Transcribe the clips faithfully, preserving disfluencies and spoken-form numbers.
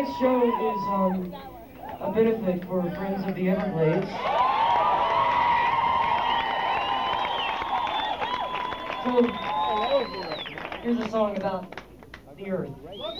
show is um, a benefit for Friends of the Everglades. So here's a song about the earth.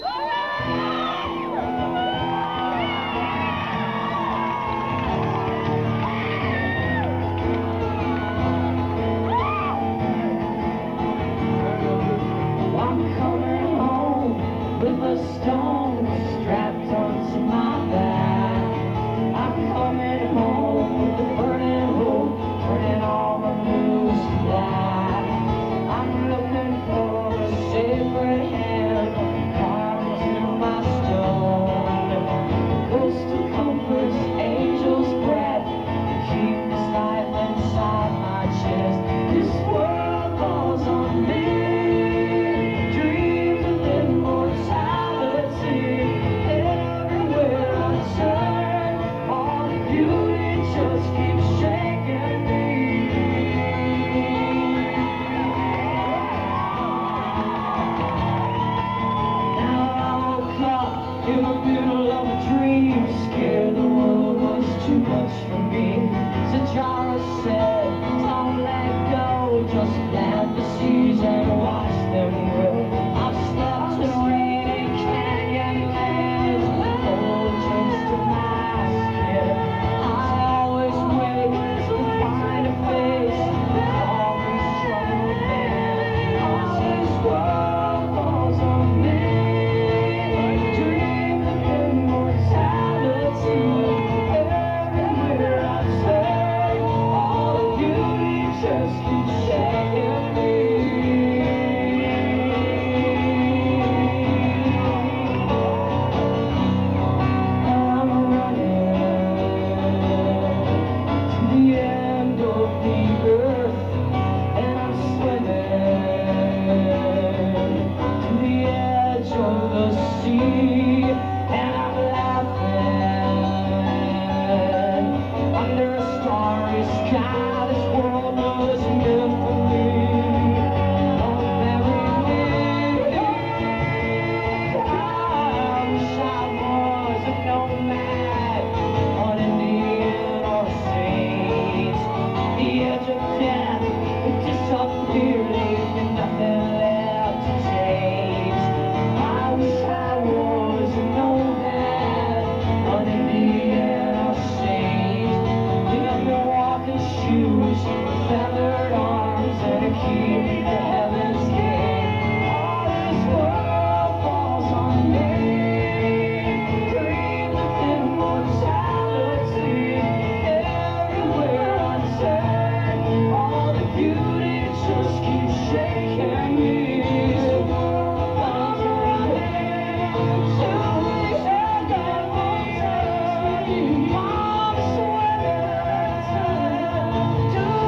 I'm coming home with a stone strapped onto my back. I'm coming home with a burning hope, turning all my blues to black. I'm looking for a sacred hand carved into my stone. Coastal comforts, angel's breath, keep this life inside my chest. This world falls on me. In the middle of a dream, scared the world was too much for me. So Charles said, don't let go, just plant the seeds and watch them grow. I've slept in rainy canyon lands, cold drinks to my skin. I always wait to find a face, always troubled man. Cause this world falls on me. Feathered arms and a key to heaven's gate. All this world falls on me. Dream of immortality. Everywhere I turn, all the beauty just keeps shaking me. The world falls on me. To the end of eternity. Mom swears to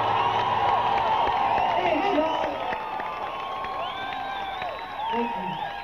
Thank you.